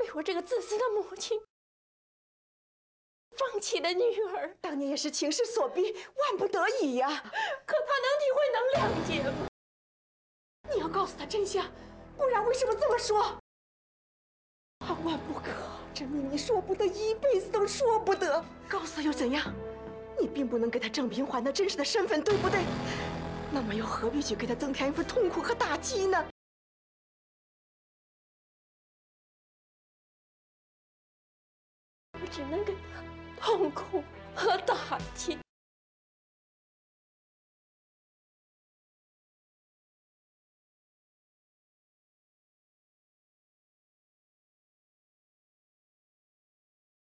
为我这个自私的母亲放弃了女儿。 当年也是情势所逼，万不得已呀。 可他能体会，能谅解吗？ 你要告诉他真相，不然为什么这么说？万万不可！这命你说不得，一辈子都说不得。告诉他又怎样？你并不能给他郑平环那真实的身份，对不对？那么又何必去给他增添一份痛苦和打击呢？ 我只能给他痛苦和打击。